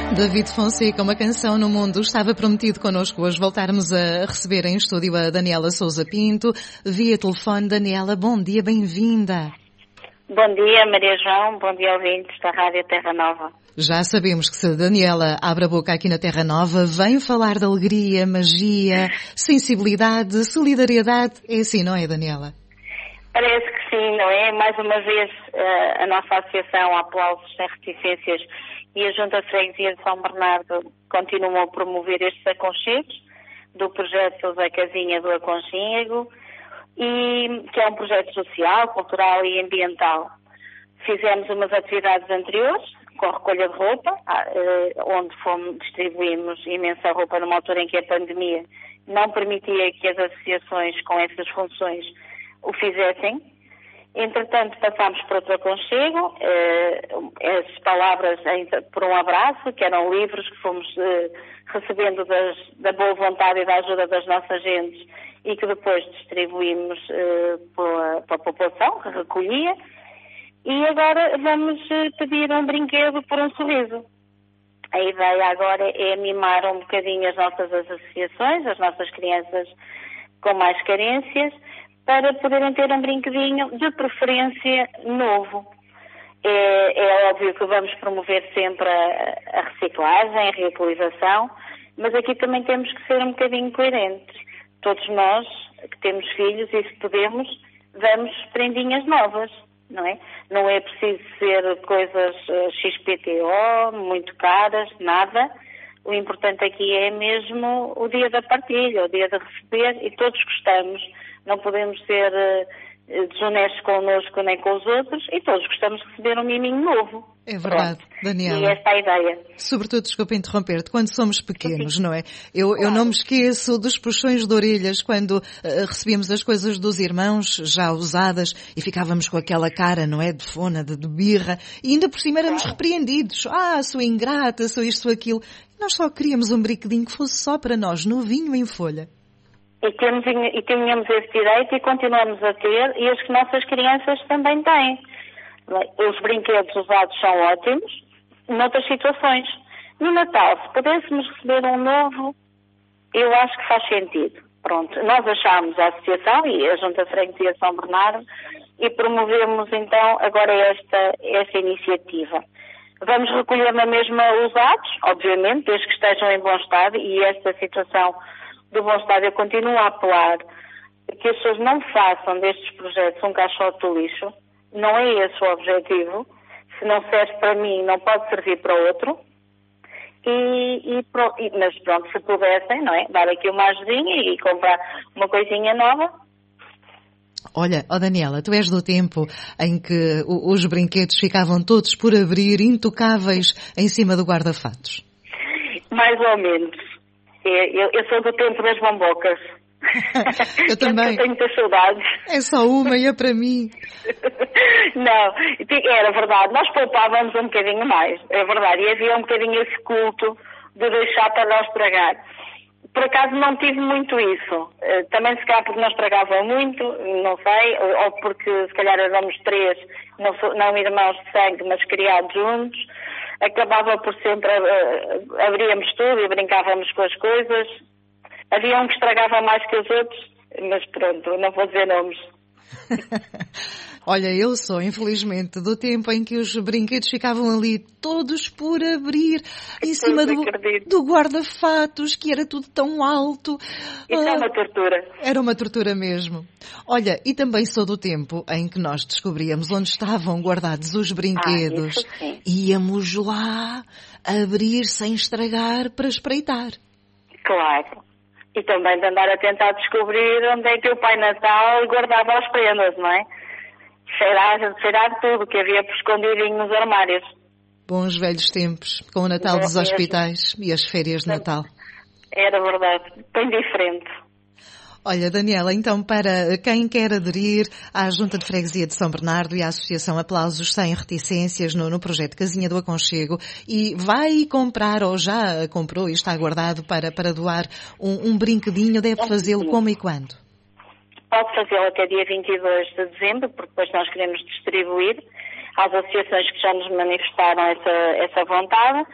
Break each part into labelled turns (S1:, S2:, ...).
S1: David Fonseca, uma canção no mundo. Estava prometido connosco hoje voltarmos a receber em estúdio a Daniela Sousa Pinto, via telefone. Daniela, bom dia, bem-vinda.
S2: Bom dia, Maria João, bom dia ouvintes da Rádio Terra Nova.
S1: Já sabemos que se a Daniela abre a boca aqui na Terra Nova, vem falar de alegria, magia, sensibilidade, solidariedade. É assim, não é, Daniela?
S2: Parece que sim, não é? Mais uma vez, a nossa associação Aplausos Sem Reticências e a Junta de Freguesia de São Bernardo continuam a promover estes aconchegos do projeto da Casinha do Aconchego, e que é um projeto social, cultural e ambiental. Fizemos umas atividades anteriores, com recolha de roupa, onde distribuímos imensa roupa numa altura em que a pandemia não permitia que as associações com essas funções o fizessem. Entretanto, passámos por outro aconchego, as palavras por um abraço, que eram livros que fomos recebendo da boa vontade e da ajuda das nossas gentes e que depois distribuímos para a população, que recolhia. E agora vamos pedir um brinquedo por um sorriso. A ideia agora é mimar um bocadinho as nossas associações, as nossas crianças com mais carências, para poderem ter um brinquedinho de preferência novo. É óbvio que vamos promover sempre a reciclagem, a reutilização, mas aqui também temos que ser um bocadinho coerentes. Todos nós que temos filhos e se podemos, damos prendinhas novas, não é? Não é preciso ser coisas XPTO, muito caras, nada. O importante aqui é mesmo o dia da partilha, o dia de receber, e todos gostamos. Não podemos ser desonestos connosco nem com os outros, e todos gostamos de receber um miminho novo.
S1: É verdade,
S2: pronto.
S1: Daniela.
S2: E esta é a ideia.
S1: Sobretudo, desculpa interromper-te, quando somos pequenos,
S2: Sim.
S1: não é? Eu não me esqueço dos puxões de orelhas quando recebíamos as coisas dos irmãos já usadas e ficávamos com aquela cara, não é? De fona, de birra, e ainda por cima éramos repreendidos. Sou ingrata, sou isto, sou aquilo. Nós só queríamos um brinquedinho que fosse só para nós, novinho em folha.
S2: E tínhamos esse direito e continuamos a ter, e as que nossas crianças também têm. Os brinquedos usados são ótimos, noutras situações. No Natal, se pudéssemos receber um novo, eu acho que faz sentido. Pronto, nós achámos a associação e a Junta de Freguesia de São Bernardo e promovemos então agora esta iniciativa. Vamos recolher na mesma usados, obviamente, desde que estejam em bom estado, e esta situação do bom estado eu continuo a apelar que as pessoas não façam destes projetos um caixote do lixo. Não é esse o objetivo. Se não serve para mim, não pode servir para outro. Mas pronto, se pudessem, não é? Dar aqui uma ajudinha e comprar uma coisinha nova.
S1: Olha, Daniela, tu és do tempo em que os brinquedos ficavam todos por abrir, intocáveis, em cima do guarda-fatos.
S2: Mais ou menos. Eu sou do tempo das bombocas.
S1: Eu também.
S2: Eu tenho muitas saudades.
S1: É só uma e é para mim.
S2: Não, era verdade. Nós poupávamos um bocadinho mais. É verdade. E havia um bocadinho esse culto de deixar para não estragar. Por acaso não tive muito isso. Também se calhar porque não estragava muito, não sei, ou porque se calhar éramos três, não irmãos de sangue, mas criados juntos. Acabava por sempre, abríamos tudo e brincávamos com as coisas. Havia um que estragava mais que os outros, mas pronto, não vou dizer nomes.
S1: Olha, eu sou, infelizmente, do tempo em que os brinquedos ficavam ali todos por abrir, em cima do guarda-fatos, que era tudo tão alto.
S2: Isso é uma tortura.
S1: Era uma tortura mesmo. Olha, e também sou do tempo em que nós descobríamos onde estavam guardados os brinquedos.
S2: Isso sim.
S1: Íamos lá abrir sem estragar para espreitar.
S2: Claro. E também de andar a tentar descobrir onde é que o Pai Natal guardava as prendas, não é? Cheirar tudo que havia por escondidinho nos armários.
S1: Bons velhos tempos, com o Natal dos hospitais e as férias de Natal.
S2: Era verdade, bem diferente.
S1: Olha, Daniela, então para quem quer aderir à Junta de Freguesia de São Bernardo e à Associação Aplausos Sem Reticências no projeto Casinha do Aconchego, e vai comprar ou já comprou e está guardado para doar um brinquedinho, deve fazê-lo como e quando?
S2: Pode fazê-lo até dia 22 de dezembro, porque depois nós queremos distribuir às associações que já nos manifestaram essa vontade.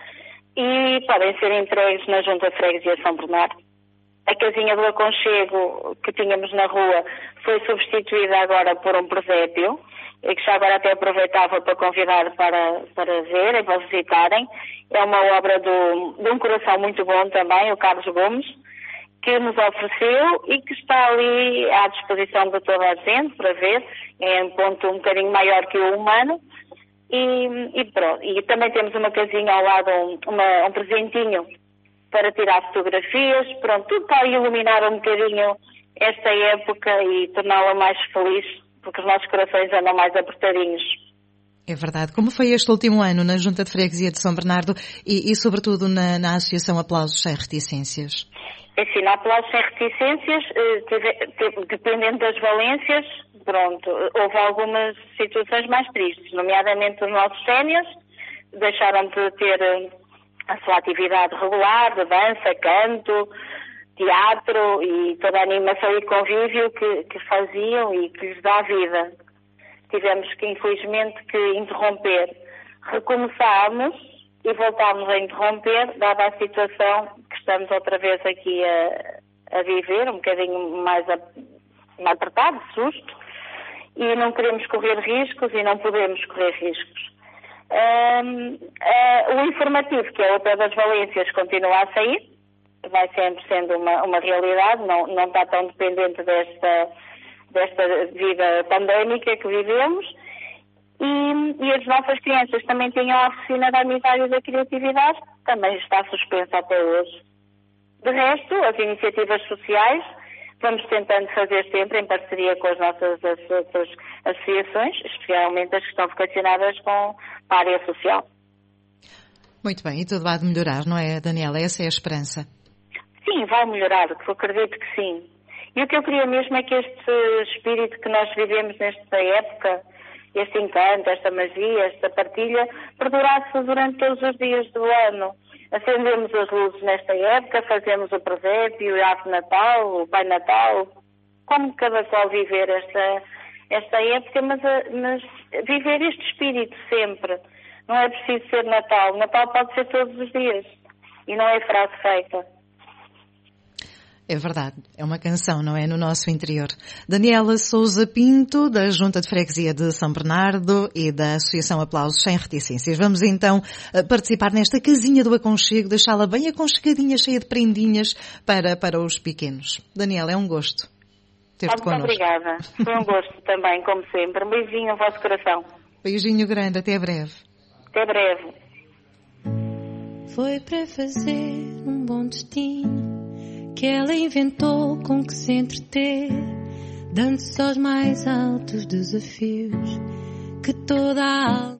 S2: e podem ser entregues na Junta de Freguesia de São Bernardo. A casinha do aconchego que tínhamos na rua foi substituída agora por um presépio, e que já agora até aproveitava para convidar para verem, para visitarem. É uma obra de um coração muito bom também, o Carlos Gomes, que nos ofereceu e que está ali à disposição de toda a gente para ver. É um ponto um bocadinho maior que o humano. E pronto. E também temos uma casinha ao lado, um presentinho para tirar fotografias. Pronto, tudo para iluminar um bocadinho esta época e torná-la mais feliz, porque os nossos corações andam mais apertadinhos.
S1: É verdade. Como foi este último ano na Junta de Freguesia de São Bernardo e sobretudo na Associação Aplausos Sem Reticências?
S2: Assim, na Aplausos Sem Reticências, dependendo das valências, pronto, houve algumas situações mais tristes, nomeadamente os nossos séniores deixaram de ter a sua atividade regular, de dança, canto, teatro e toda a animação e convívio que faziam e que lhes dá a vida. Tivemos que, infelizmente, interromper. Recomeçámos e voltámos a interromper, dada a situação que estamos outra vez aqui a viver, um bocadinho mais apertado, de susto, e não queremos correr riscos e não podemos correr riscos. O informativo, que é o Pé das Valências, continua a sair, vai sempre sendo uma realidade, não está tão dependente desta vida pandémica que vivemos. E as nossas crianças também têm a oficina da amizade e da criatividade, também está suspensa até hoje. De resto, as iniciativas sociais vamos tentando fazer sempre em parceria com as nossas associações, especialmente as que estão vocacionadas para a área social.
S1: Muito bem, e tudo vai melhorar, não é, Daniela? Essa é a esperança.
S2: Sim, vai melhorar, eu acredito que sim. E o que eu queria mesmo é que este espírito que nós vivemos nesta época, este encanto, esta magia, esta partilha, perdurasse durante todos os dias do ano. Acendemos as luzes nesta época, fazemos o presépio, a árvore de Natal, o Pai Natal, como cada qual viver esta época, mas viver este espírito sempre. Não é preciso ser Natal. Natal pode ser todos os dias. E não é frase feita.
S1: É verdade, é uma canção, não é? No nosso interior. Daniela Sousa Pinto, da Junta de Freguesia de São Bernardo e da Associação Aplausos Sem Reticências. Vamos então participar nesta casinha do aconchego, deixá-la bem aconchegadinha, cheia de prendinhas para os pequenos. Daniela, é um gosto ter-te connosco.
S2: Muito obrigada. Foi um gosto também, como sempre. Um beijinho no vosso coração.
S1: Beijinho grande, até breve.
S2: Até breve.
S3: Foi para fazer um bom destino que ela inventou com que se entreter, dando-se aos mais altos desafios que toda a